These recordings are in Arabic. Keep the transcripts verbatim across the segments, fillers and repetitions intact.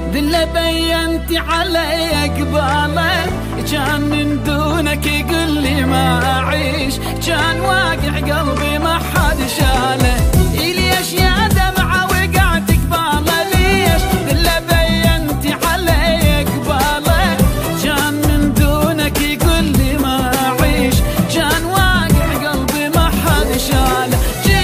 ذله بينتي علي قباله، كان من دونك يقول لي ما أعيش، كان واقع قلبي ما حد شاله. ليش يا دمعة وقعت قباله ليش؟ ذله بينتي علي قباله، كان من دونك يقول لي ما أعيش، كان واقع قلبي ما حد شاله.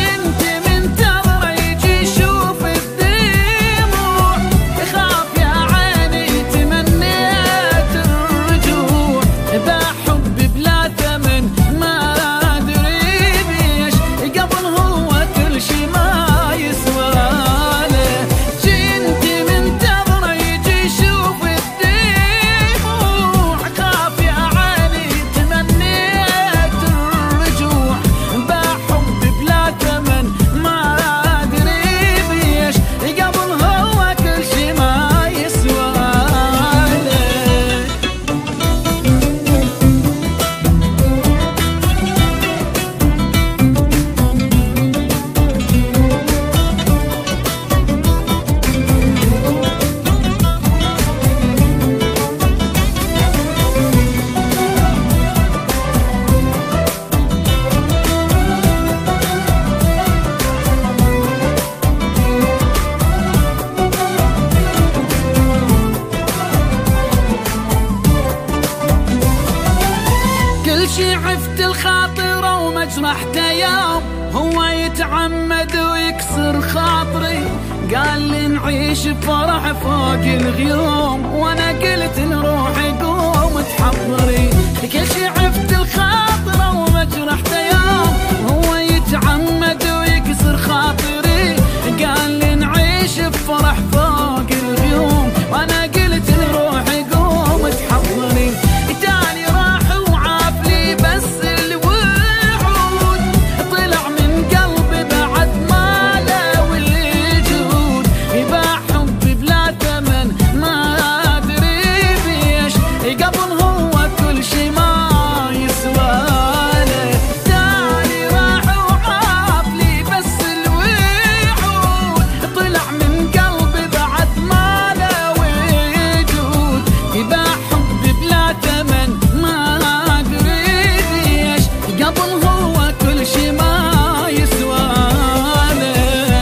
عفت الخاطر ومجرحته يوم، هو يتعمد ويكسر خاطري، قال لي نعيش بفرح فوق الغيوم، وانا قلت لروحي قوم تحضري. كل شي عفت الخاطر ومجرحته يوم، هو يتعمد ويكسر خاطري، قال لي نعيش بفرح فوق الغيوم، وانا قلت لروحي قوم تحضري. تاني راح وعافلي بس الوعود، طلع من قلبي بعد ما له وجود، يباع حبي بلا ثمن ما ادري بيش، قبل هو كل شي ما يسواله. تاني راح وعافلي بس الوعود، طلع من قلبي بعد ما له وجود، يباع حبي بلا ثمن ما ادري ليش، قبل هو كل شي ما يسواله.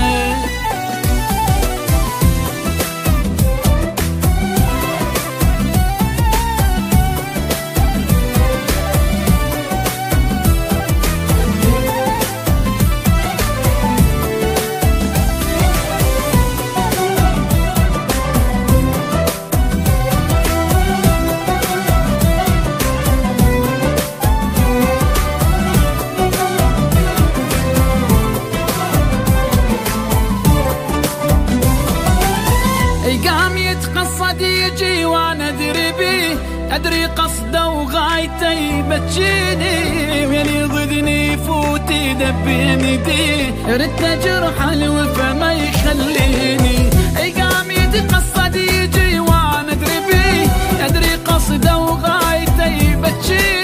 قام يتقصد يجي وانا ادري بيه، ادري قصده وغايته يبتشيني، وين يضدني يفوت يدبين يديه، ردت جرح الوفا ما يخليني. قام يتقصد يجي وانا ادري بيه، ادري قصده وغايته يبتشيني،